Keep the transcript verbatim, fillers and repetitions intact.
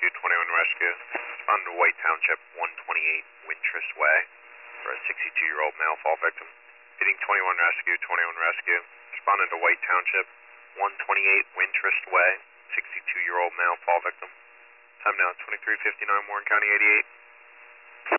Rescue, twenty-one Rescue. Responding to White Township, one twenty-eight Wintrust Way for a sixty-two-year-old male fall victim. Hitting twenty-one Rescue, twenty-one Rescue. Responding to White Township, one twenty-eight Wintrust Way, sixty-two-year-old male fall victim. Time now twenty-three fifty-nine, Warren County eighty-eight.